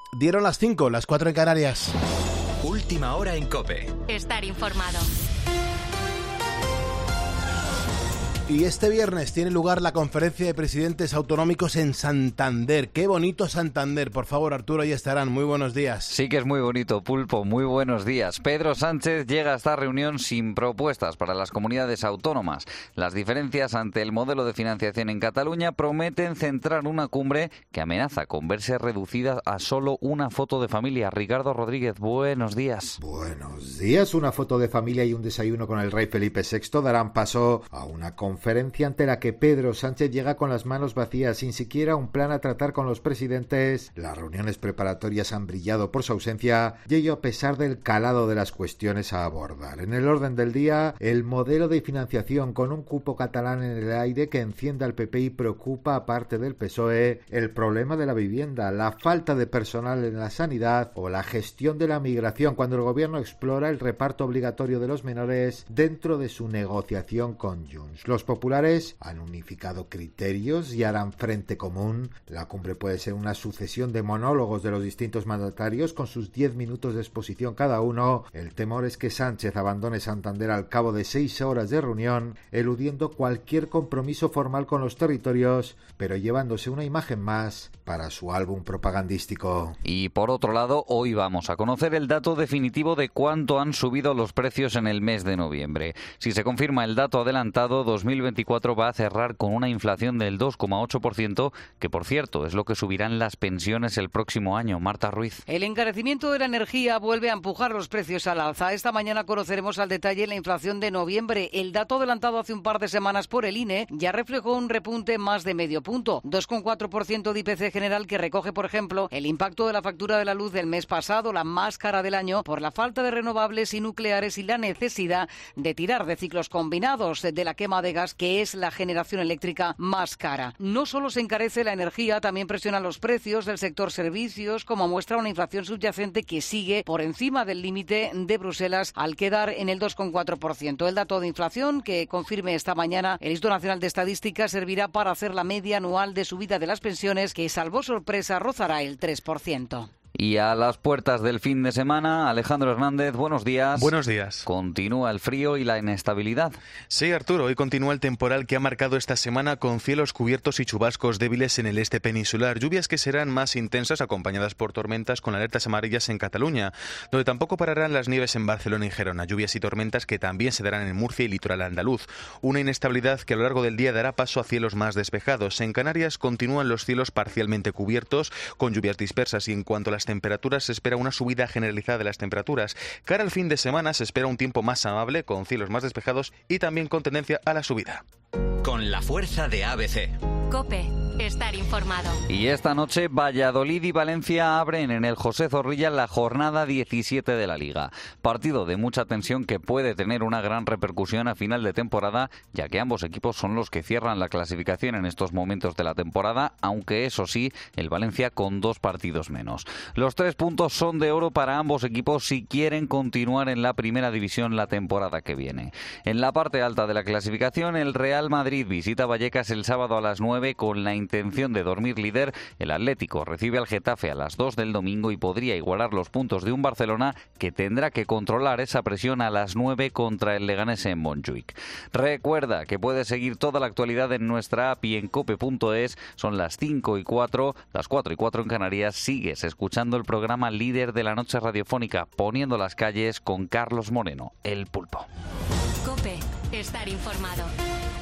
Dieron las 5, las 4 en Canarias. Última hora en COPE. Estar informado. Y este viernes tiene lugar la conferencia de presidentes autonómicos en Santander. ¡Qué bonito Santander! Por favor, Arturo, ahí estarán. Muy buenos días. Sí que es muy bonito, Pulpo. Muy buenos días. Pedro Sánchez llega a esta reunión sin propuestas para las comunidades autónomas. Las diferencias ante el modelo de financiación en Cataluña prometen centrar una cumbre que amenaza con verse reducida a solo una foto de familia. Ricardo Rodríguez, buenos días. Buenos días. Una foto de familia y un desayuno con el rey Felipe VI darán paso a una conferencia ante la que Pedro Sánchez llega con las manos vacías, sin siquiera un plan a tratar con los presidentes. Las reuniones preparatorias han brillado por su ausencia, y ello a pesar del calado de las cuestiones a abordar. En el orden del día, el modelo de financiación con un cupo catalán en el aire que enciende al PP y preocupa a parte del PSOE, el problema de la vivienda, la falta de personal en la sanidad o la gestión de la migración, cuando el gobierno explora el reparto obligatorio de los menores dentro de su negociación con Junts. Los populares han unificado criterios y harán frente común. La cumbre puede ser una sucesión de monólogos de los distintos mandatarios con sus 10 minutos de exposición cada uno. El temor es que Sánchez abandone Santander al cabo de 6 horas de reunión, eludiendo cualquier compromiso formal con los territorios, pero llevándose una imagen más para su álbum propagandístico. Y por otro lado, hoy vamos a conocer el dato definitivo de cuánto han subido los precios en el mes de noviembre. Si se confirma el dato adelantado, 2024 va a cerrar con una inflación del 2,8%, que por cierto es lo que subirán las pensiones el próximo año. Marta Ruiz. El encarecimiento de la energía vuelve a empujar los precios al alza. Esta mañana conoceremos al detalle la inflación de noviembre. El dato adelantado hace un par de semanas por el INE ya reflejó un repunte más de medio punto, 2,4% de IPC general, que recoge, por ejemplo, el impacto de la factura de la luz del mes pasado, la más cara del año, por la falta de renovables y nucleares y la necesidad de tirar de ciclos combinados, de la quema de gas, que es la generación eléctrica más cara. No solo se encarece la energía, también presiona los precios del sector servicios, como muestra una inflación subyacente que sigue por encima del límite de Bruselas al quedar en el 2,4%. El dato de inflación que confirme esta mañana el Instituto Nacional de Estadística servirá para hacer la media anual de subida de las pensiones, que salvo sorpresa rozará el 3%. Y a las puertas del fin de semana, Alejandro Hernández, buenos días. Buenos días. Continúa el frío y la inestabilidad. Sí, Arturo, hoy continúa el temporal que ha marcado esta semana, con cielos cubiertos y chubascos débiles en el este peninsular. Lluvias que serán más intensas, acompañadas por tormentas con alertas amarillas en Cataluña, donde tampoco pararán las nieves en Barcelona y Gerona. Lluvias y tormentas que también se darán en Murcia y litoral andaluz. Una inestabilidad que a lo largo del día dará paso a cielos más despejados. En Canarias continúan los cielos parcialmente cubiertos, con lluvias dispersas, y en cuanto a las temperaturas, se espera una subida generalizada de las temperaturas. Cara al fin de semana se espera un tiempo más amable, con cielos más despejados y también con tendencia a la subida. Con la fuerza de ABC. COPE. Estar informado. Y esta noche Valladolid y Valencia abren en el José Zorrilla la jornada 17 de la Liga. Partido de mucha tensión que puede tener una gran repercusión a final de temporada, ya que ambos equipos son los que cierran la clasificación en estos momentos de la temporada, aunque eso sí, el Valencia con 2 partidos menos. Los 3 puntos son de oro para ambos equipos si quieren continuar en la primera división la temporada que viene. En la parte alta de la clasificación, el Real Madrid visita Vallecas el sábado a las 9 con la intención de dormir líder. El Atlético recibe al Getafe a las 2 del domingo y podría igualar los puntos de un Barcelona que tendrá que controlar esa presión a las 9 contra el Leganés en Montjuic. Recuerda que puedes seguir toda la actualidad en nuestra app y en cope.es. Son las 5 y 4, las 4 y 4 en Canarias. Sigues escuchando el programa líder de la noche radiofónica, Poniendo las calles, con Carlos Moreno, el Pulpo. COPE. Estar informado.